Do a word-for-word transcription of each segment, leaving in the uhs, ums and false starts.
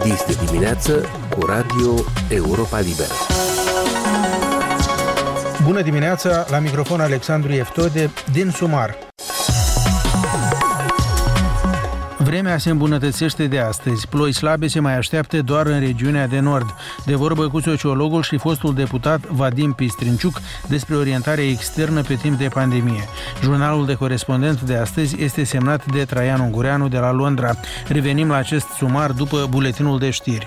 Este dimineață cu Radio Europa Liberă. Bună dimineața, la microfon Alexandru Eftode din Sumar. Vremea se îmbunătățește de astăzi. Ploi slabe se mai așteaptă doar în regiunea de nord. De vorbă cu sociologul și fostul deputat Vadim Pistrinciuc despre orientarea externă pe timp de pandemie. Jurnalul de corespondent de astăzi este semnat de Traian Ungureanu de la Londra. Revenim la acest sumar după buletinul de știri.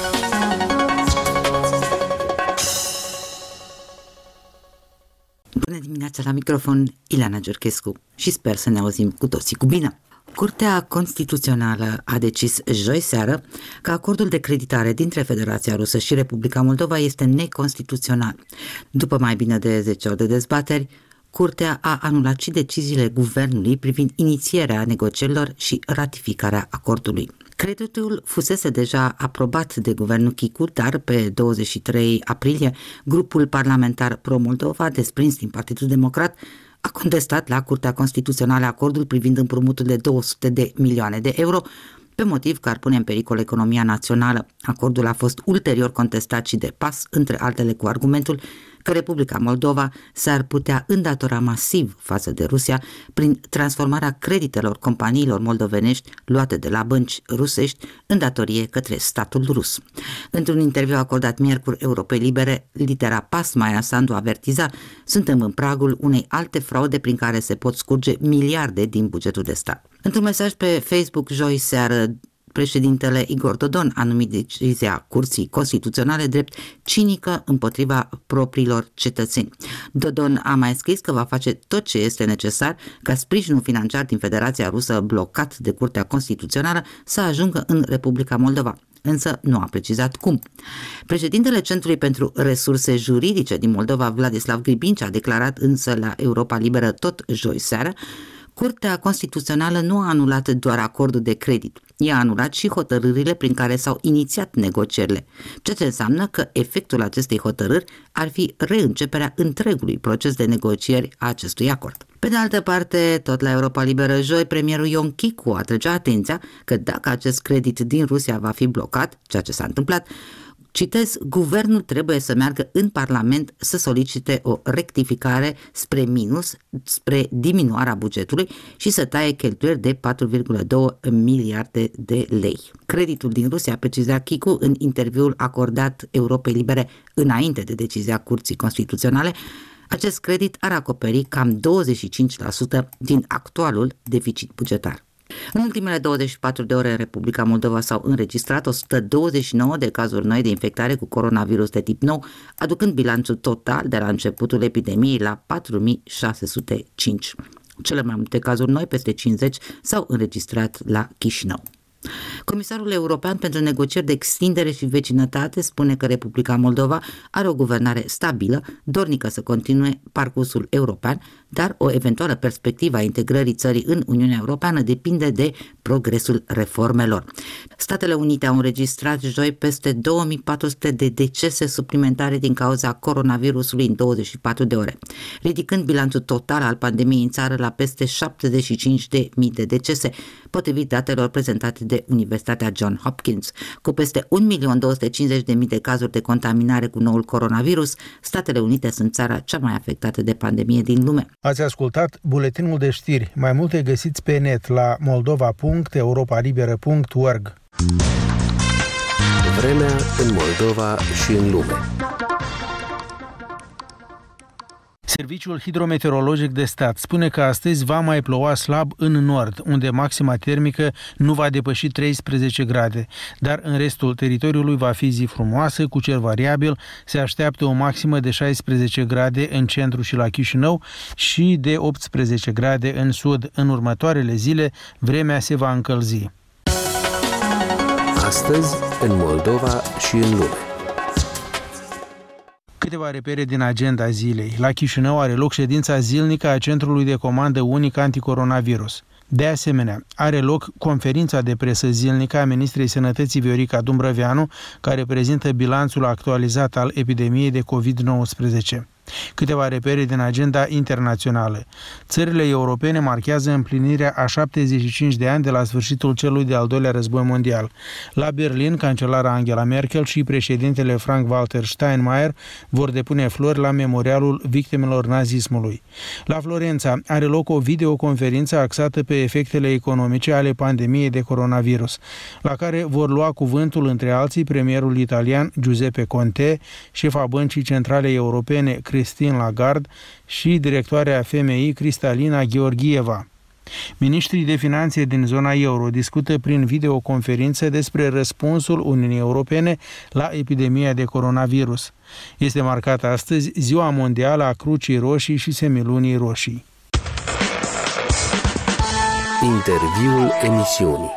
Bună dimineața, la microfon Ileana Giurchescu și sper să ne auzim cu toții cu bine. Curtea Constituțională a decis joi seară că acordul de creditare dintre Federația Rusă și Republica Moldova este neconstituțional. După mai bine de zece ori de dezbateri, Curtea a anulat și deciziile guvernului privind inițierea negocierilor și ratificarea acordului. Creditul fusese deja aprobat de guvernul Chicu, dar pe douăzeci și trei aprilie, grupul parlamentar pro-Moldova, desprins din Partidul Democrat, a contestat la Curtea Constituțională acordul privind împrumutul de două sute de milioane de euro, pe motiv că ar pune în pericol economia națională. Acordul a fost ulterior contestat și de P A S, între altele cu argumentul că Republica Moldova s-ar putea îndatora masiv față de Rusia prin transformarea creditelor companiilor moldovenești luate de la bănci rusești în datorie către statul rus. Într-un interviu acordat miercuri Europei Libere, lidera P A S, Maia Sandu, avertiza: suntem în pragul unei alte fraude prin care se pot scurge miliarde din bugetul de stat. Într-un mesaj pe Facebook joi seară, președintele Igor Dodon a numit decizia Curții Constituționale drept cinică împotriva propriilor cetățeni. Dodon a mai scris că va face tot ce este necesar ca sprijinul financiar din Federația Rusă blocat de Curtea Constituțională să ajungă în Republica Moldova, însă nu a precizat cum. Președintele Centrului pentru Resurse Juridice din Moldova, Vladislav Gribinci, a declarat însă la Europa Liberă tot joi seară: Curtea Constituțională nu a anulat doar acordul de credit, ea a anulat și hotărârile prin care s-au inițiat negocierile, ceea ce înseamnă că efectul acestei hotărâri ar fi reînceperea întregului proces de negocieri a acestui acord. Pe de altă parte, tot la Europa Liberă joi, premierul Ion Chicu atrăgea atenția că dacă acest credit din Rusia va fi blocat, ceea ce s-a întâmplat, citez, guvernul trebuie să meargă în Parlament să solicite o rectificare spre minus, spre diminuarea bugetului și să taie cheltuieli de patru virgulă doi miliarde de lei. Creditul din Rusia, precizea Chicu în interviul acordat Europei Libere înainte de decizia Curții Constituționale, acest credit ar acoperi cam douăzeci și cinci la sută din actualul deficit bugetar. În ultimele douăzeci și patru de ore în Republica Moldova s-au înregistrat o sută douăzeci și nouă de cazuri noi de infectare cu coronavirus de tip nou, aducând bilanțul total de la începutul epidemiei la patru mii șase sute cinci. Cele mai multe cazuri noi, peste cincizeci, s-au înregistrat la Chișinău. Comisarul European pentru negocieri de extindere și vecinătate spune că Republica Moldova are o guvernare stabilă, dornică să continue parcursul european, dar o eventuală perspectivă a integrării țării în Uniunea Europeană depinde de progresul reformelor. Statele Unite au înregistrat joi peste două mii patru sute de decese suplimentare din cauza coronavirusului în douăzeci și patru de ore, ridicând bilanțul total al pandemiei în țară la peste șaptezeci și cinci de mii de decese, potrivit datelor prezentate de Universitatea Johns Hopkins. Cu peste un milion două sute cincizeci de mii de cazuri de contaminare cu noul coronavirus, Statele Unite sunt țara cea mai afectată de pandemie din lume. Ați ascultat buletinul de știri. Mai multe găsiți pe net la moldova punct europa liberă punct org. Vremea în Moldova și în lume. Serviciul Hidrometeorologic de Stat spune că astăzi va mai ploua slab în nord, unde maxima termică nu va depăși treisprezece grade, dar în restul teritoriului va fi zi frumoasă, cu cer variabil, se așteaptă o maximă de șaisprezece grade în centru și la Chișinău și de optsprezece grade în sud. În următoarele zile, vremea se va încălzi. Astăzi, în Moldova și în lume. Câteva repere din agenda zilei. La Chișinău are loc ședința zilnică a Centrului de Comandă Unic Anticoronavirus. De asemenea, are loc conferința de presă zilnică a Ministrei Sănătății Viorica Dumbrăveanu, care prezintă bilanțul actualizat al epidemiei de covid nouăsprezece. Câteva repere din agenda internațională. Țările europene marchează împlinirea a șaptezeci și cinci de ani de la sfârșitul celui de-al doilea război mondial. La Berlin, cancelara Angela Merkel și președintele Frank-Walter Steinmeier vor depune flori la memorialul victimelor nazismului. La Florența are loc o videoconferință axată pe efectele economice ale pandemiei de coronavirus, la care vor lua cuvântul între alții premierul italian Giuseppe Conte, șefa Băncii Centrale Europene Christine Lagarde și directoarea F M I Cristalina Georgieva. Ministrii de finanțe din zona euro discută prin videoconferință despre răspunsul Uniunii Europene la epidemia de coronavirus. Este marcată astăzi Ziua Mondială a Crucii Roșii și Semilunii Roșii. Interviul emisiunii.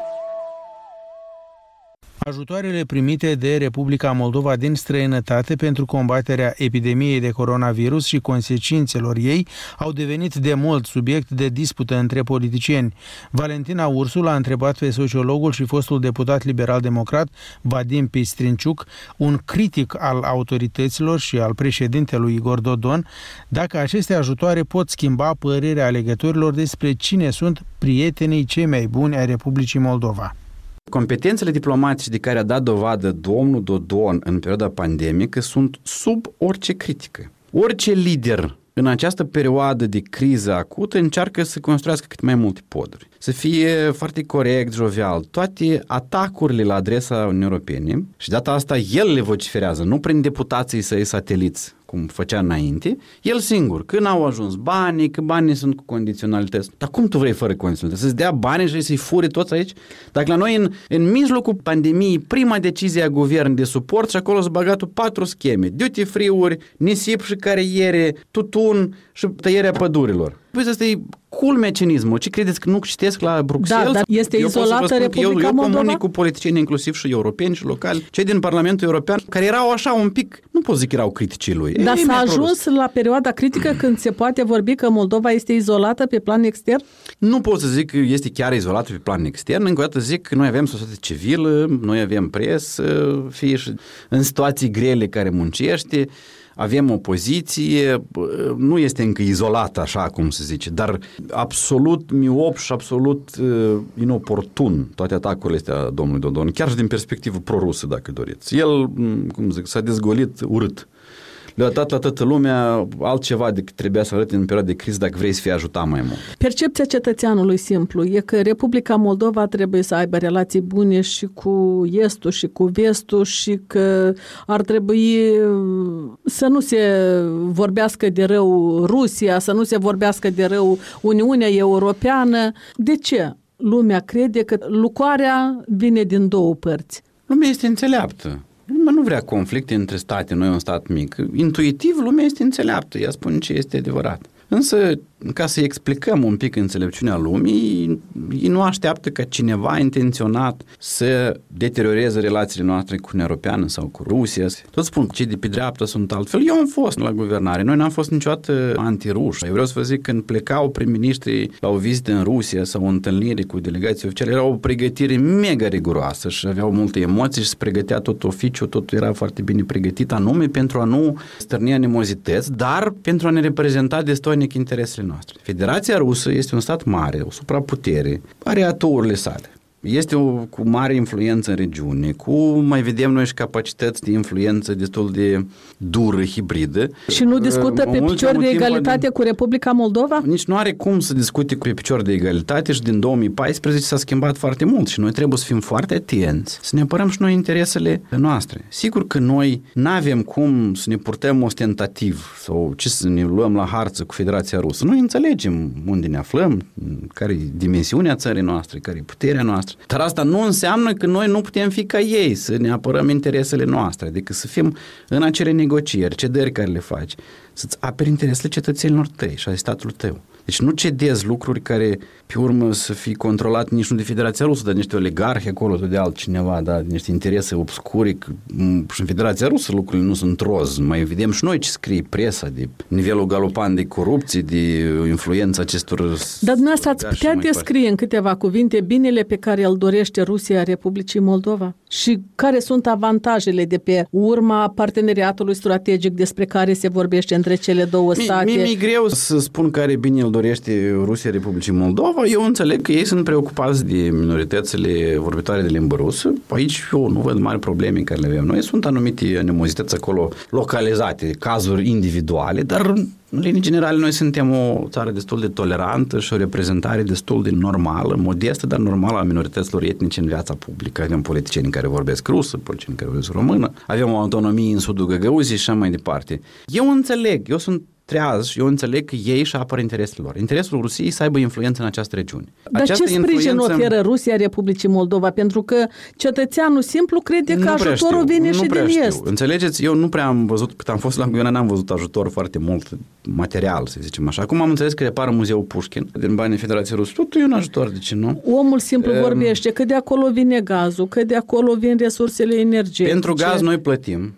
Ajutoarele primite de Republica Moldova din străinătate pentru combaterea epidemiei de coronavirus și consecințelor ei au devenit de mult subiect de dispută între politicieni. Valentina Ursul a întrebat pe sociologul și fostul deputat liberal-democrat Vadim Pistrinciuc, un critic al autorităților și al președintelui Igor Dodon, dacă aceste ajutoare pot schimba părerea alegătorilor despre cine sunt prietenii cei mai buni ai Republicii Moldova. Competențele diplomatice de care a dat dovadă domnul Dodon în perioada pandemică sunt sub orice critică. Orice lider în această perioadă de criză acută încearcă să construiască cât mai multe poduri, să fie foarte corect, jovial. Toate atacurile la adresa Uniunii Europene, și data asta el le vociferează, nu prin deputații săi sateliți, cum făcea înainte, el singur, când au ajuns banii, că banii sunt cu condiționalități. Dar cum tu vrei fără condiționalități? Să-ți dea banii și să-i furi toți aici? Dacă la noi, în, în mijlocul pandemiei, prima decizie a guvernului de suport și acolo s-a băgat patru scheme. Duty free-uri, nisip și cariere, tutun și tăierea pădurilor. Păi asta e culmea cinismul. Ce credeți că nu citesc la Bruxelles? Da, dar este eu izolată Republica eu, eu Moldova? Eu comunic cu politicieni, inclusiv și europeni și locali, cei din Parlamentul European, care erau așa un pic, nu pot zic că erau criticii lui. Dar Ei, s-a ajuns la perioada critică când se poate vorbi că Moldova este izolată pe plan extern? Nu pot să zic că este chiar izolată pe plan extern. Încă o dată zic că noi avem societate civilă, noi avem presă, fie și în situații grele care muncește, avem opoziție, nu este încă izolată așa cum se zice, dar absolut miop și absolut uh, inoportun toate atacurile astea domnului Dodon, chiar și din perspectivă prorusă, dacă doriți. El, cum zic, s-a dezgolit urât. Le-a dat la toată lumea altceva decât trebuia să arăte în perioada de criză dacă vrei să fii ajutat mai mult. Percepția cetățeanului simplu e că Republica Moldova trebuie să aibă relații bune și cu estul și cu vestul și că ar trebui să nu se vorbească de rău Rusia, să nu se vorbească de rău Uniunea Europeană. De ce lumea crede că lucrarea vine din două părți? Lumea este înțeleaptă. Lumea nu vrea conflicte între state, noi un stat mic. Intuitiv, lumea este înțeleaptă, ea spune ce este adevărat. Însă, ca să explicăm un pic înțelepciunea lumii, ei nu așteaptă ca cineva intenționat să deterioreze relațiile noastre cu Uniunea Europeană sau cu Rusia. Toți spun că cei de pe dreapta sunt altfel. Eu am fost la guvernare, noi n-am fost niciodată antiruși. Eu vreau să vă zic, când plecau prim-ministrii la o vizită în Rusia sau o întâlnire cu delegații oficiale, era o pregătire mega riguroasă și aveau multe emoții și se pregătea tot oficiul, totul era foarte bine pregătit, anume pentru a nu stârni animozități, dar pentru a ne reprezenta destoinic interesele noastre. Federația Rusă este un stat mare, o supraputere, are aturile sale. Este o, cu mare influență în regiune, cu, mai vedem noi, și capacități de influență destul de dură, hibridă. Și nu discută pe picior de egalitate cu Republica Moldova? Nici nu are cum să discute cu pe picior de egalitate și din două mii paisprezece s-a schimbat foarte mult și noi trebuie să fim foarte atenți, să ne apărăm și noi interesele noastre. Sigur că noi n-avem cum să ne purtăm ostentativ sau ce să ne luăm la harță cu Federația Rusă. Noi înțelegem unde ne aflăm, care e dimensiunea țării noastre, care e puterea noastră. Dar asta nu înseamnă că noi nu putem fi ca ei, să ne apărăm interesele noastre, adică să fim în acele negocieri, cedări care le faci, să-ți aperi interesele cetățenilor tăi și ale statului tău. Deci nu cedezi lucruri care pe urmă să fie controlat nici nu de Federația Rusă, dar niște oligarhi acolo, de altcineva, da, niște interese obscuri. Și în Federația Rusă lucrurile nu sunt roz. Mai vedem și noi ce scrie presa de nivelul galopant de corupție, de influența acestor... Dar dumneavoastră ați putea descrie în câteva cuvinte binele pe care îl dorește Rusia Republicii Moldova? Și care sunt avantajele de pe urma parteneriatului strategic despre care se vorbește între cele două state? Mie mi-e greu să spun care bine îl dorește Rusia Republicii Moldova. Eu înțeleg că ei sunt preocupați de minoritățile vorbitoare de limbă rusă. Aici eu nu văd mari probleme care le avem noi. Sunt anumite animozități acolo localizate, cazuri individuale, dar în linii generale noi suntem o țară destul de tolerantă și o reprezentare destul de normală, modestă, dar normală a minorităților etnice în viața publică. Avem politicieni care vorbesc rusă, politicieni care vorbesc română, avem o autonomie în sudul Găgăuziei și așa mai departe. Eu înțeleg, eu sunt treaz și eu înțeleg că ei își apără interesele lor. Interesul Rusiei să aibă influență în această regiune. Dar Această ce sprijin influență... oferă Rusia Republicii Moldova? Pentru că cetățeanul simplu crede că ajutorul vine nu și din știu. est. Înțelegeți? Eu nu prea am văzut, cât am fost la Guyana, n-am văzut ajutor foarte mult material, să zicem așa. Acum am înțeles că repară muzeul Pușkin din banii Federației Rusă. Totul e un ajutor, de ce nu? Omul simplu um, vorbește că de acolo vine gazul, că de acolo vin resursele energetice. Pentru gaz noi plătim.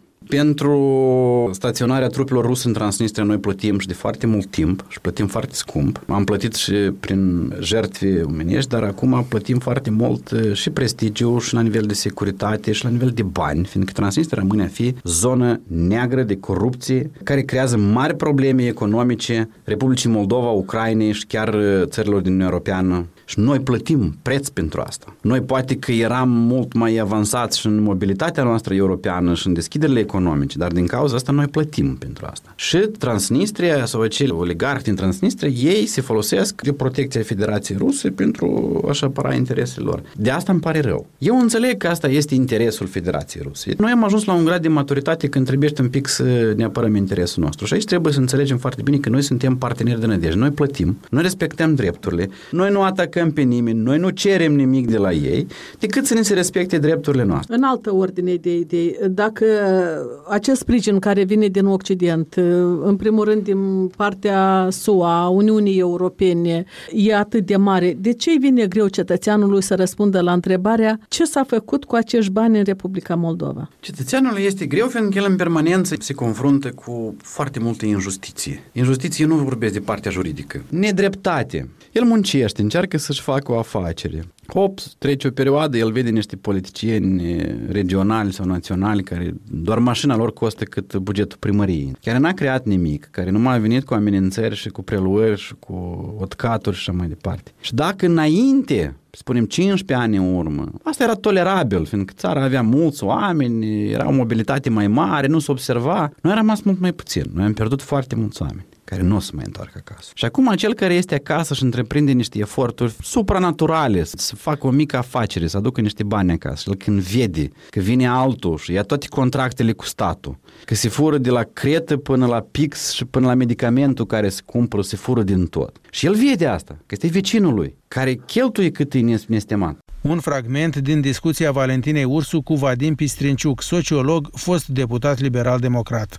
Pentru staționarea trupelor ruse în Transnistria noi plătim și de foarte mult timp și plătim foarte scump. Am plătit și prin jertfe omenești, dar acum plătim foarte mult și prestigiu și la nivel de securitate și la nivel de bani, fiindcă Transnistria rămâne a fi zonă neagră de corupție care creează mari probleme economice Republicii Moldova, Ucrainei și chiar țărilor din Uniunea Europeană. Și noi plătim preț pentru asta. Noi poate că eram mult mai avansați și în mobilitatea noastră europeană și în deschiderile economice, dar din cauza asta noi plătim pentru asta. Și Transnistria sau acei oligarhi din Transnistria, ei se folosesc de protecția Federației Ruse pentru a-și apăra interesele lor. De asta îmi pare rău. Eu înțeleg că asta este interesul Federației Ruse. Noi am ajuns la un grad de maturitate când trebuie un pic să ne apărăm interesul nostru. Și aici trebuie să înțelegem foarte bine că noi suntem parteneri de nădejde. Noi plătim, noi respectăm drepturile, noi nu atacăm pe nimeni, noi nu cerem nimic de la ei, decât să ne se respecte drepturile noastre. În altă ordine de idei, dacă acest sprijin care vine din Occident, în primul rând din partea S U A, Uniunii Europene, e atât de mare, de ce îi vine greu cetățeanului să răspundă la întrebarea ce s-a făcut cu acești bani în Republica Moldova? Cetățeanul este greu, fiindcă el în permanență se confruntă cu foarte multă injustiție. Injustiție nu vorbesc de partea juridică. Nedreptate. El muncește, încearcă să-și facă o afacere. Hop, trece o perioadă, el vede niște politicieni regionali sau naționali care doar mașina lor costă cât bugetul primăriei, care n-a creat nimic, care nu mai a venit cu amenințări și cu preluări și cu otcaturi și așa mai departe. Și dacă înainte, spunem cincisprezece ani în urmă, asta era tolerabil, fiindcă țara avea mulți oameni, era o mobilitate mai mare, nu se observa, noi am rămas mult mai puțin, noi am pierdut foarte mulți oameni care nu o să mai întoarcă acasă. Și acum acel care este acasă și întreprinde niște eforturi supranaturale, să facă o mică afacere, să aducă niște bani acasă, el când vede că vine altul și ia toate contractele cu statul, că se fură de la cretă până la pix și până la medicamentul care se cumpără, se fură din tot. Și el vede asta, că este vecinul lui, care cheltuie cât e nestemat. Un fragment din discuția Valentinei Ursu cu Vadim Pistrinciuc, sociolog, fost deputat liberal-democrat.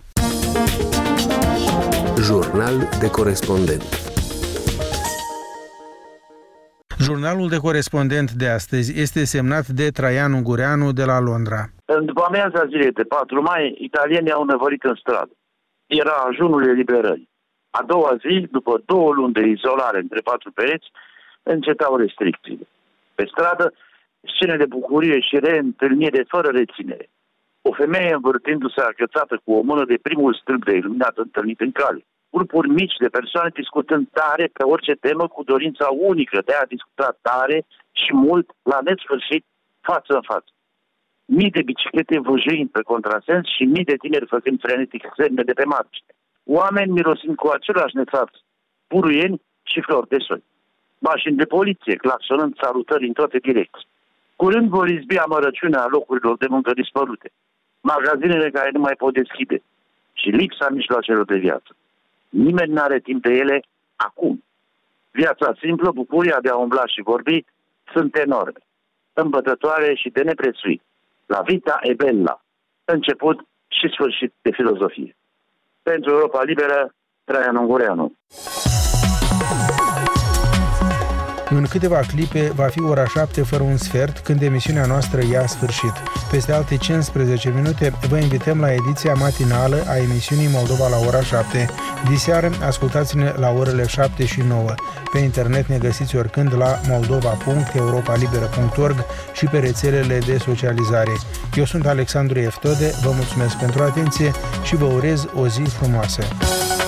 Jurnal de corespondent. Jurnalul de corespondent de astăzi este semnat de Traian Ungureanu de la Londra. După amiaza zilei de patru mai, italienii au năvărit în stradă. Era ajunul eliberării. A doua zi, după două luni de izolare între patru pereți, încetau restricțiile. Pe stradă, scene de bucurie și reîntâlnire fără reținere. O femeie învârtindu-se agățată cu o mână de primul stâlp de iluminat întâlnit în cale. Grupuri mici de persoane discutând tare pe orice temă cu dorința unică de a discuta tare și mult, la nesfârșit, față în față. Mii de biciclete vâjâind pe contrasens și mii de tineri făcând frenetic semne de pe margine. Oameni mirosind cu același nețaț, buruieni și flori de soi. Mașini de poliție claxonând salutări în toate direcții. Curând vor izbi amărăciunea locurilor de muncă dispărute, magazinele care nu mai pot deschide și lipsa mijloacelor de viață. Nimeni nu are timp de ele acum. Viața simplă, bucuria de a umbla și vorbi sunt enorme, îmbătătoare și de neprețuit. La vita e bella, început și sfârșit de filozofie. Pentru Europa Liberă, Traian Ungureanu. În câteva clipe va fi ora șapte fără un sfert, când emisiunea noastră ia sfârșit. Peste alte cincisprezece minute vă invităm la ediția matinală a emisiunii Moldova la ora șapte. Diseară ascultați-ne la orele șapte și nouă. Pe internet ne găsiți oricând la moldova punct europa liberă punct org și pe rețelele de socializare. Eu sunt Alexandru Eftode, vă mulțumesc pentru atenție și vă urez o zi frumoasă.